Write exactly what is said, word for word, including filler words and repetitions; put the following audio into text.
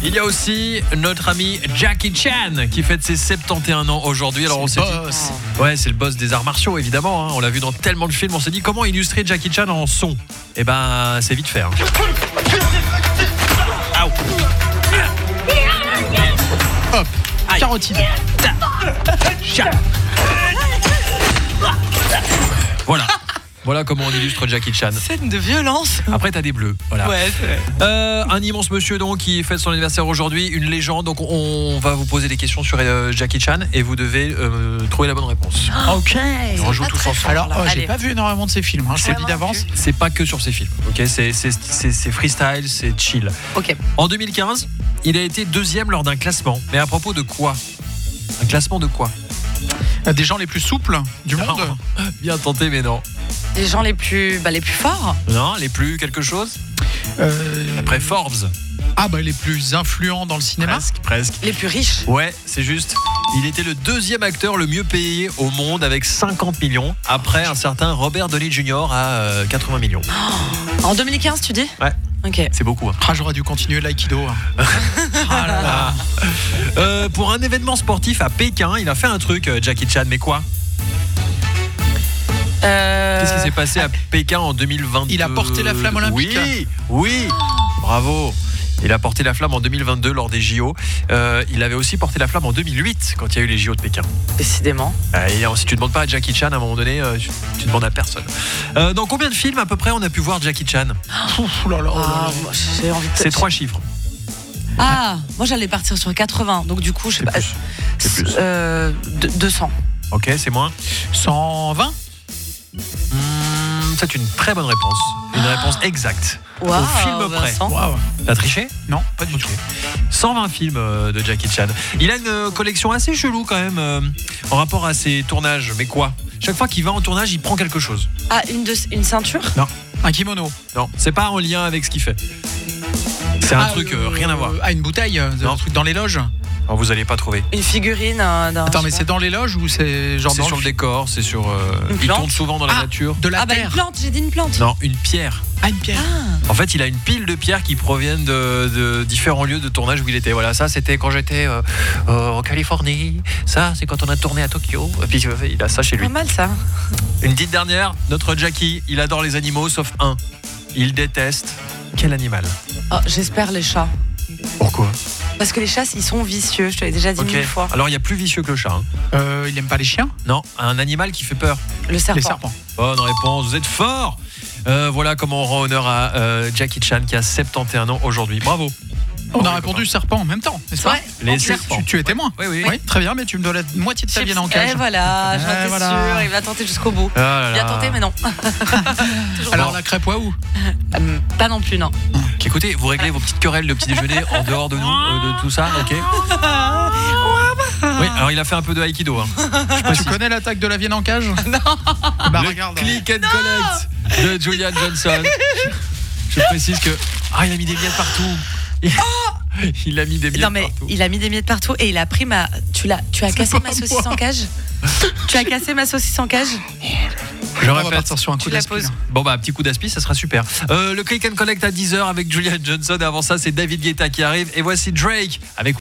Il y a aussi notre ami Jackie Chan qui fête ses soixante et un ans aujourd'hui. Alors on s'est dit, ouais, c'est le boss des arts martiaux évidemment. Hein. On l'a vu dans tellement de films. On s'est dit comment illustrer Jackie Chan en son. Et ben c'est vite fait. Hein. Aouh. Hop. Aïe. Carotide. Voilà. Voilà comment on illustre Jackie Chan. Scène de violence. Après t'as des bleus. Voilà. Ouais, c'est vrai. Euh, un immense monsieur donc qui fête son anniversaire aujourd'hui, une légende. Donc on va vous poser des questions sur euh, Jackie Chan et vous devez euh, trouver la bonne réponse. Ok. On joue tous ensemble. Alors oh, j'ai pas vu énormément de ces films. Hein, je te dis d'avance. C'est pas que sur ces films. Ok, c'est c'est c'est, c'est freestyle, c'est chill. Ok. En deux mille quinze, il a été deuxième lors d'un classement. Mais à propos de quoi? Un classement de quoi? Des gens les plus souples du non. monde. Bien tenté, mais non. Les gens les plus, bah, les plus forts. Non, les plus quelque chose. Euh... Après Forbes. Ah bah les plus influents dans le cinéma. Presque, presque. Les plus riches. Ouais, c'est juste. Il était le deuxième acteur le mieux payé au monde avec cinquante millions. Après un certain Robert Downey junior à euh, quatre-vingts millions. Oh, en deux mille quinze, tu dis? Ouais. Ok. C'est beaucoup. Hein. Ah, j'aurais dû continuer l'aïkido. Hein. Ah là là. Euh, pour un événement sportif à Pékin, il a fait un truc, Jackie Chan, mais quoi? Euh... Qu'est-ce qui s'est passé à Pékin en deux mille vingt? Il a porté la flamme olympique. Oui, oui, bravo. Il a porté la flamme en deux mille vingt-deux lors des J O. Euh, il avait aussi porté la flamme en deux mille huit quand il y a eu les J O de Pékin. Décidément. Euh, et si tu ne demandes pas à Jackie Chan, à un moment donné, euh, tu, tu demandes à personne. Euh, dans combien de films à peu près on a pu voir Jackie Chan? Ouh là là, oh là là. Ah, moi, j'ai envie de... C'est trois chiffres. Ah, moi j'allais partir sur quatre-vingts. Donc du coup, je sais pas. Plus. C'est plus. Euh, deux cents. Ok, c'est moins. cent vingt. Mmh, c'est une très bonne réponse. Une Ah. réponse exacte. Wow, Au film près. Vincent. Waouh. T'as triché? Non, pas du Ok. tout. cent vingt films euh, de Jackie Chan. Il a une euh, collection assez chelou quand même euh, en rapport à ses tournages. Mais quoi? Chaque fois qu'il va en tournage, il prend quelque chose. Ah, une, de, une ceinture? Non, Un kimono. non, c'est pas en lien avec ce qu'il fait. C'est un Ah, truc euh, euh, rien à voir. Ah, une bouteille, euh, Non. un truc dans les loges. Alors, vous allez pas trouver. Une figurine euh, d'un... Attends, mais je sais c'est dans les loges ou c'est genre C'est dans sur le décor, c'est sur. Euh, Une il plante tourne souvent dans la Ah. nature. de la pas. Ah bah une terre. plante, j'ai dit une plante. Non, une pierre. Ah, une pierre. Ah, En fait, il a une pile de pierres qui proviennent de, de différents lieux de tournage où il était. Voilà, ça c'était quand j'étais euh, euh, en Californie. Ça, c'est quand on a tourné à Tokyo. Et puis euh, il a ça chez lui. pas mal ça. Une petite dernière, notre Jackie, il adore les animaux sauf un. Il déteste quel animal? Oh, j'espère les chats. Pourquoi? Parce que les chats, ils sont vicieux, je te l'ai déjà dit Ok. mille fois. Alors il y a plus vicieux que le chat. Hein. Euh, il aime pas les chiens. Non, un animal qui fait peur. Le serpent. Les serpents. Bonne réponse, vous êtes fort. Euh, voilà comment on rend honneur à euh, Jackie Chan qui a soixante et un ans aujourd'hui. Bravo. On Bon, a les répondu copains. serpent en même temps, n'est-ce pas? Ouais. Les En serpents. Tu, tu es témoin. Oui, oui. Oui, très bien, mais tu me dois la moitié de ta viande en cage. Et voilà, j'en Eh, étais voilà. sûre, il va tenter jusqu'au bout. Ah là Il a là. tenté, mais non. Toujours Alors pas. la crêpe waouh. Euh, pas non plus, non. Écoutez, vous réglez vos petites querelles de petit déjeuner en dehors de nous, euh, de tout ça, ok? Oui, alors il a fait un peu de Aikido. Hein. Tu connais l'attaque de la viande en cage? Non. Bah Le regarde. click and collect de Julian Johnson. Je précise que ah il a mis des miettes partout. Il, il a mis des miettes Non mais partout. il a mis des miettes partout et il a pris ma. Tu l'as, tu as cassé pas ma saucisse moi. en cage. Tu as cassé ma saucisse en cage. Je On va répète. partir sur un Tu coup la d'esprit. poses. Bon bah un petit coup d'aspi, ça sera super. Euh, le click and collect à dix heures avec Julian Johnson. Et avant ça, c'est David Guetta qui arrive. Et voici Drake avec